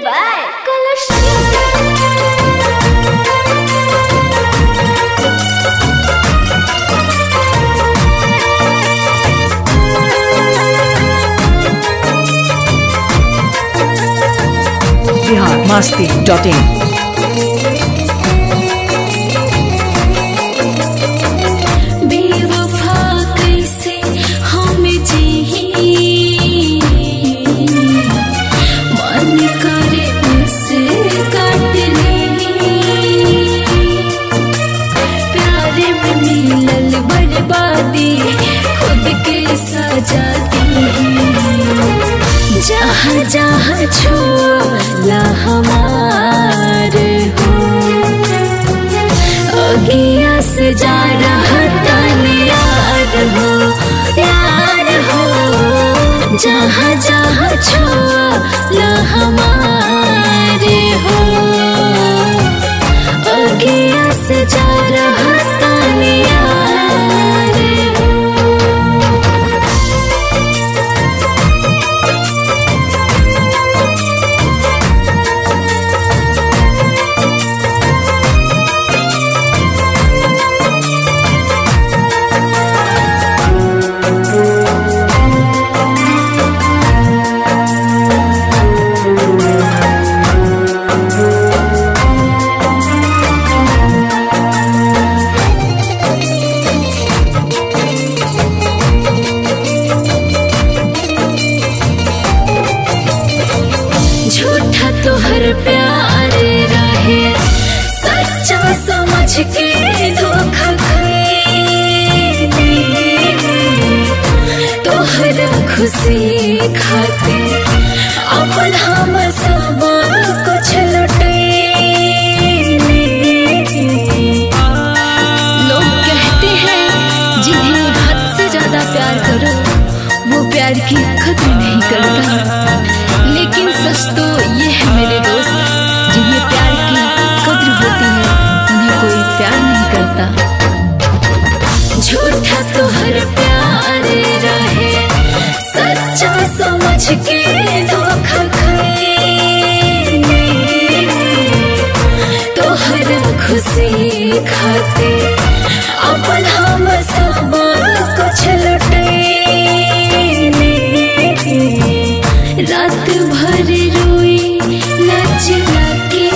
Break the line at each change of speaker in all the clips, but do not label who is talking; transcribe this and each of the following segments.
by Kalash Music.
biharmasti.in
बेवफा कैसे हम जी मन करे उसे काट ले प्यार में मिलल बर्बादी खुद के सजा दी जहाँ जहाँ छुआ हमारे हो अगिया से जा रहा तन यार हो जहाँ जहाँ छुआ हमारे हो अगिया से जा रहा तन यार हो। झूठा तोहर प्यार रहे सच्चा समझ के धोखा खैनी तोहर खुशी खाते अपन हम सब कुछ लुटैनी। लोग कहते हैं जिन्हें हद से ज्यादा प्यार करो वो प्यार की कद्र नहीं करता, लेकिन सच तो ये है मेरे दोस्त जिन्हें प्यार की कद्र होती है उन्हें कोई प्यार नहीं करता। झूठा तो हर प्यार रहे सच्चा समझ के धोखा खैनी तो हर खुशी खाते अपन हम सब कुछ लुटैनी। रात भर रोई लज लगे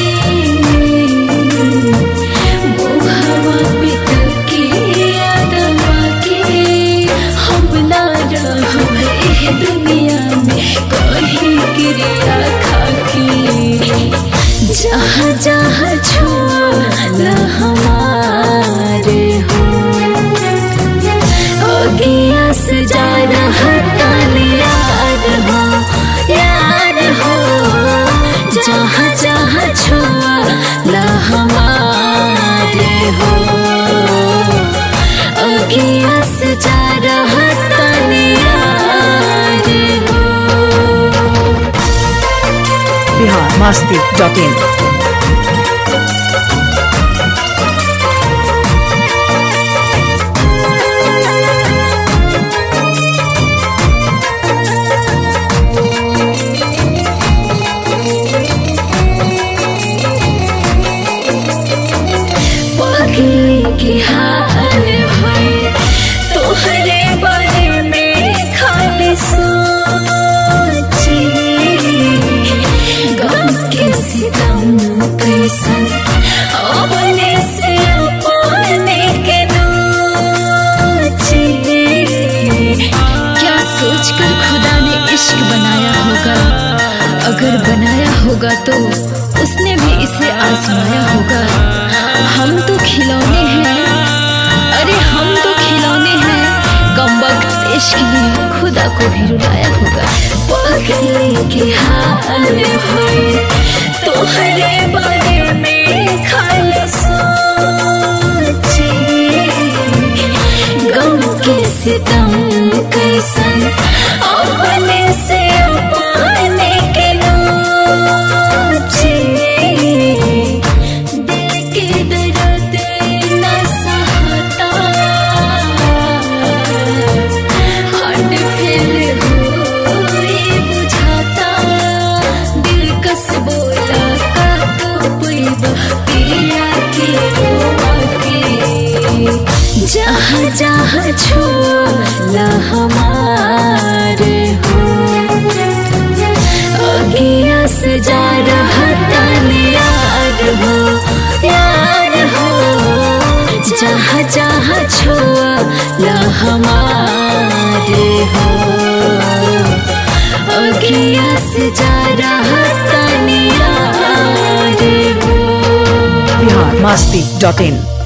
मुहवा पे तके यादवा के हम ना रहे दुनिया में कहीं गिरिया खाके जहाँ जहाँ छुआ हमारे हो अगिया से जा रहा तन यार हो जहाँ जहाँ छुआ हमारे हो अगिया से जा रहा तन यार हो।
biharmasti.in
की हाल है तोहरे बारे में खाली सोची गम के सितम कैसन अपने से अपने के नोची। क्या सोचकर खुदा ने इश्क बनाया होगा, अगर बनाया होगा तो उसने भी इसे आजमाया होगा। हम तो खिलौने हैं, अरे हम तो खिलौने हैं, कमबख्त इश्क ने खुदा को भी रुलाया होगा। पागल की हाल है तोहरे बारे में खाली सोची गम के सितम कैसन अपने से अपने के नोची। हट फेल हो बुझाता दिल का जहाँ जहाँ छुआ हमारे हो अगिया से जा रहा ताने यार हो जहाँ जहाँ छुआ हमारे हो अगिया से जा रहा ताने यार हो
biharmasti.in